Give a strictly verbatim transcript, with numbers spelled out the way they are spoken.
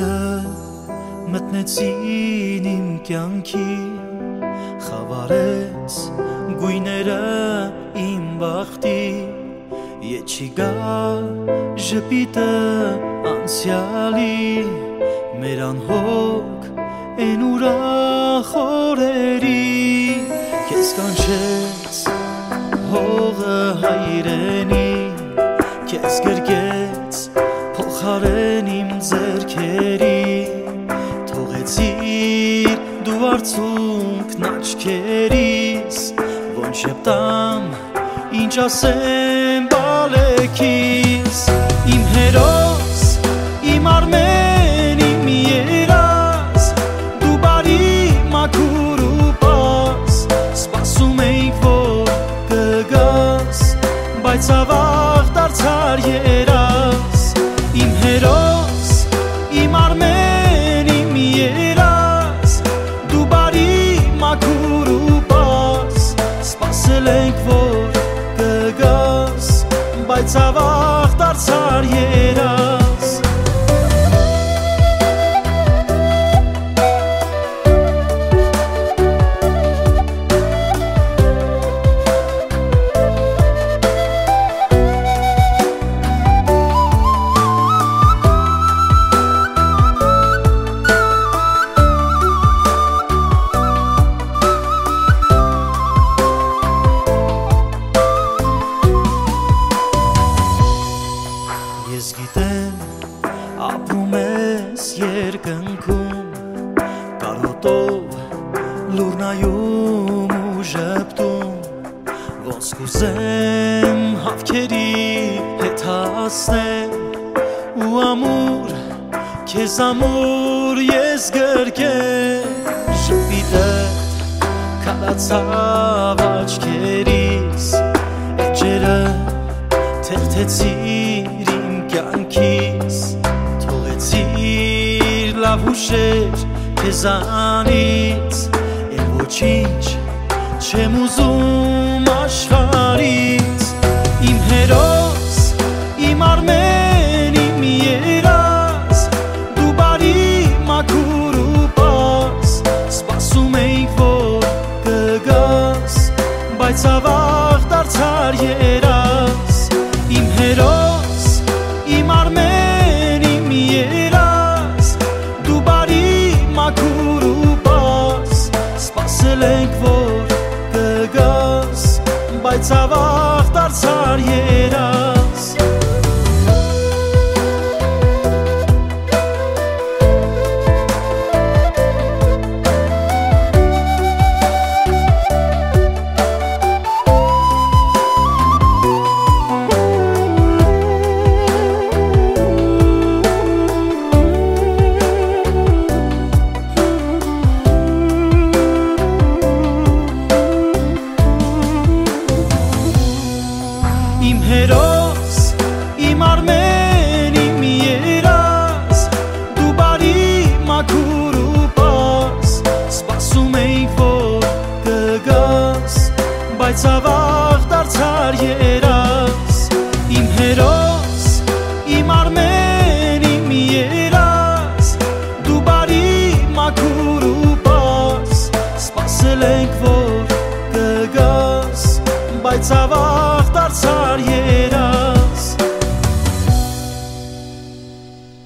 Սերը մտնեցին իմ կյանքի, խավարեց գույները իմ բախտի, Եչի գա ժպիտը անցյալի, մեր անհոգ են ուրախ օրերի, Քեզ կանչեց հողը հայրենի, Քեզ գրկեց փոխարեն իմ ձեռքերի, Թողեցիր դու արցունքն աչքերիս, Ոնց շեպտամ, ինչ ասեմ բալեքիս, Իմ հերոս, իմ Արմեն, իմ երազ, Դու բարի մաքուր ու պարզ, Սպասում էինք, որ կգաս, Բայց ավաղ դարձար երազ, Իմ հերոս, իմ Արմեն, իմ երազ, Դու բարի մաքուր ու պարզ, Սպասել ենք, որ կգաս, Բայց ավաղ դարձար երազ, Ես գիտեմ, ապրում ես երկնքում, Կարոտով լուրնայում ու ժպտում, Ոնց կուզեմ հավքերի հետ հասնել, Ու ամուր, քեզ ամուր ես գրկեմ, Ժպիտդ քարացավ աչքերիս, Էջերը թերթեցիր իմ կյանքիս, Թողեցիր լավ հուշեր քեզանից, Էլ ոչինչ չեմ ուզում աշխարհից, Իմ հերոս, իմ Արմեն, իմ երազ, Դու բարի մաքուր ու պարզ, Սպասում էինք, որ կգաս, Բայց ավաղ դարձար երազ, Իմ հերոս, իմ Արմեն, իմ երազ, Դու բարի մաքուր ու պարզ, Սպասել ենք, որ կգաս, Բայց ավաղ դարձար երազ, Իմ հերոս, իմ Արմեն, իմ երազ, Դու բարի մաքուր ու պարզ, Սպասում էինք, որ կգաս, Բայց ավաղ դարձար երազ, Իմ հերոս, իմ Արմեն, իմ երազ, Դու բարի մաքուր ու պարզ, Սպասել ենք, որ կգաս, Բայց ավաղ դարձար երազ,